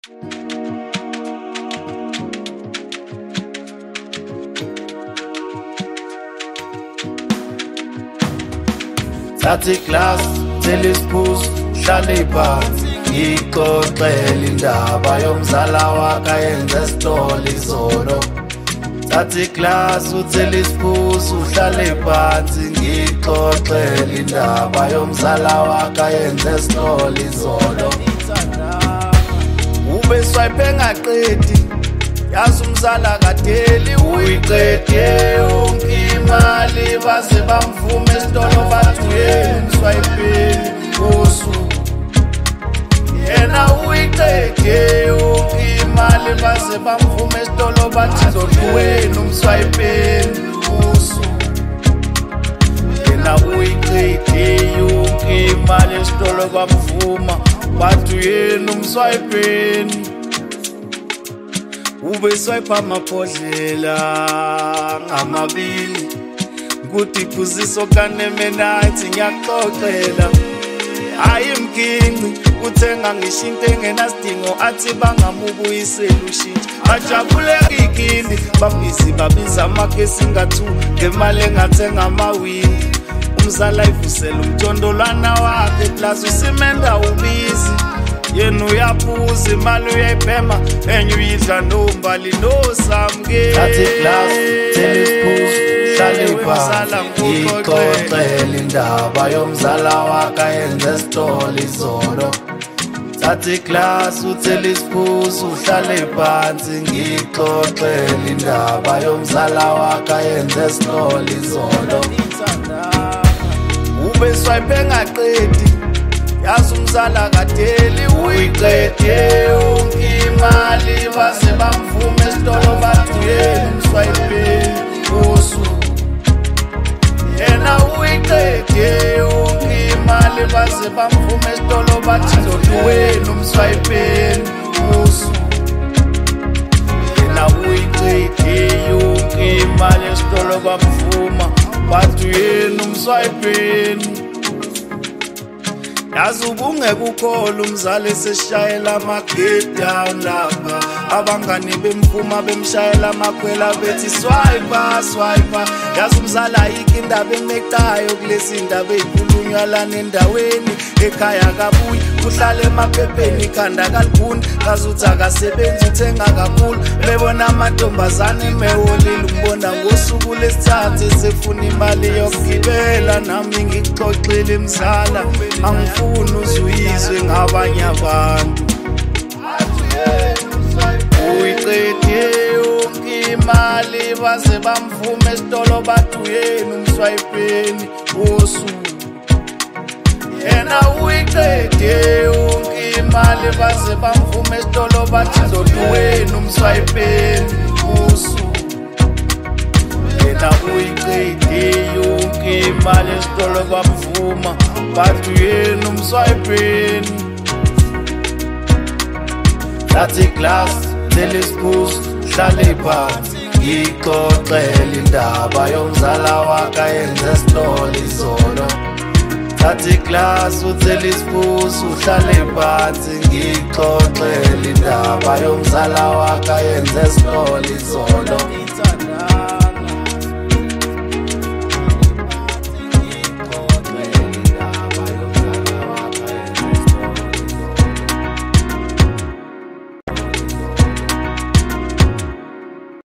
Thatha iglass thela isiphuzo hlale phansi ngixoxele indaba yomzala wakhe ayenze esitolo izolo. Thatha iglass uthela isiphuzo uhlale phansi ngixoxele indaba yomzala wakhe ayenze esitolo izolo. Ube swipe engaqedi yazi umzala kadeli uyiqede yonke imali baze bamvuma esitolo bathi uyena swipeni usuku. Yena uyiqede yonke imali baze bamvuma esitolo bathi wena umswipeni usuku. Yena uyiqede yonke imali esitolo bamvuma bathi uyena umswipeni. Ube swipe amabhodlela ngamabili ngudiphuziso kanemenathi ngiyaxoxela hayi mginci uthenga ngisho into engenasidingo athi bangamubuyisela ushintsho ajabuleka igindi babhizi babiza amakesi nga-2 ngemali engathenga amawindi. Umzala ivusela umntondolwana wakhe plus usimenda ubizi yena uyaphuza imali uyayibhema enye uyidla nombali nosamukeli. Thatha iglass thela isiphuzo hlale phansi ngixoxele indaba yomzala wakhe ayenze esitolo izolo. Thatha iglass uthela isiphuzo uhlale phansi ngixoxele indaba yomzala wakhe ayenze esitolo izolo. Ube swipe engaqedi yazi umzala kadeli uyiqede yonke imali baze bamvuma esitolo bathi uyena umswipeni usuku. Yena uyiqede yonke imali baze bamvuma esitolo bathi wena umswipeni usuku. Yena uyiqede yonke imali esitolo bamvuma bathi uyena umswipeni. Yazi ubungeke ukhola umzala eseshayela ama-gate down lapha abangani bemvuma bemshayela amakhwela bethi swiper swiper. Yazi umzala ayikho indaba emeqayo kulezi ndaba ey'khulunywa lana endaweni ekhaya kabuyi kuhlala emaphepheni ikhanda kalibhuni kazuthi akasebenzi uthenga kakhulu. Bebona amantombazane emeholile umbona ngosuku lesithathu esefuna imali yokugibela nami ngikuxoxile mzala angifuni uzuyizwe ngabanye abantu. Uyiqede yonke imali baze bamvuma esitolo bathi uyena umswipeni usuku. Yena uyiqede yonke imali baze bamvuma esitolo bathi wena umswipeni usuku. Yena uyiqede yonke imali esitolo bamvuma bathi uyena umswipeni. Thatha iglass thela isiphuzo hlale phansi ngixoxele indaba yomzala wakhe ayenze esitolo izolo. Thatha iglass uthela isiphuzo uhlale phansi ngixoxele indaba yomzala wakhe ayenze esitolo izolo.